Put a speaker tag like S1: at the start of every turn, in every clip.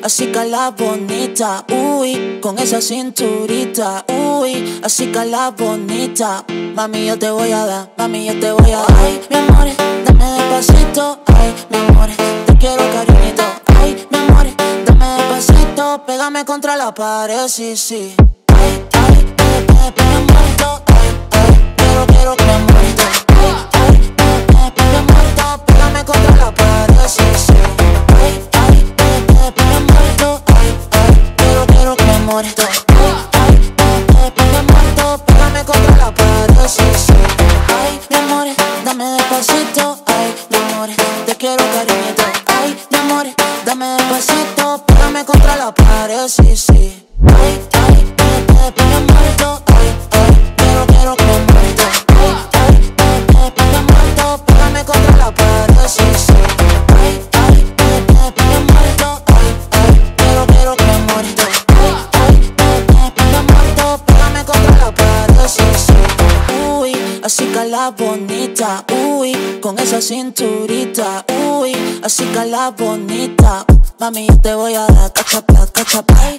S1: así cala bonita, uy, con esa cinturita, uy, así cala bonita. Mami, yo te voy a dar, mami, yo te voy a dar. Ay, mi amor, dame despacito. Ay, mi amor, te quiero cariñito. Ay, mi amor, dame despacito. Pégame contra la pared, sí, sí. Ay, ay, me muerto. Ay, ay, quiero que me muerto. Ay, ay, me muerto. Pégame contra la pared, sí, sí. Ay, ay, me muerto. Ay, ay, quiero que me muerto. Ay, ay, me muerto. Pégame contra la pared, sí, sí. Ay, mi amor, dame despacito. Ay, mi amor, te quiero cariñito. Ay, mi amor, dame despacito. Pégame contra la pared, sí, sí. Ay, ay, me muerto. Ay, ay, quiero que me muerto. Ay, ay, me muerto. Pégame contra la pared, sí, sí. Ay, ay, me muerto. Ay, ay, quiero que me muerto. Ay, ay, me muerto. Pégame contra la pared, sí, sí. Uy, así cala bonita. Uy, con esa cinturita. Uy, así cala bonita. Mami, yo te voy a dar cachapla, cachapla. Ay,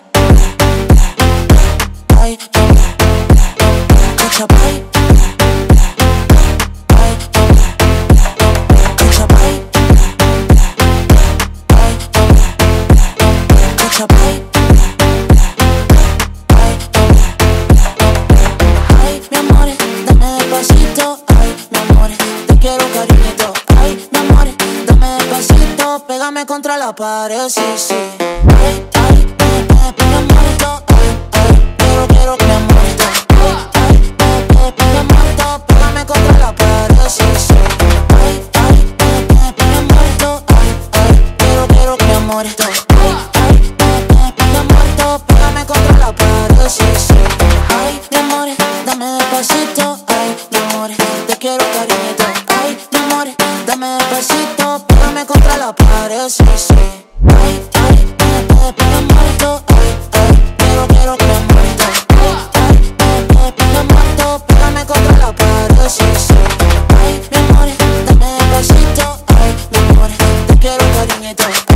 S1: ay, cachapla. Ay, mi amor, dame despacito. Ay, mi amor, te quiero cariñito. Ay, mi amor, dame despacito. Pégame contra la pared, sí, sí. Ay, ay, me muerto. Ay, ay, quiero que me muerto. Ay, ay, me muerto. Pégame contra la pared, sí, sí. Ay, ay, me muerto. Ay, ay, quiero que me muerto. Ay, ay, me muerto. Pégame contra la pared, sí, sí. Ay, mi amor, dame despacito. Ay, mi amor, te quiero cariñito. Ay, mi amor, dame despacito. Pégame contra la pared, sí, sí. Ay, ay, me muerto. Ay, ay, quiero que me muerto. Ay, ay, me muerto. Pégame contra la pared, sí, sí. Ay, mi amor, dame despacito. Ay, mi amor, te quiero cariñito.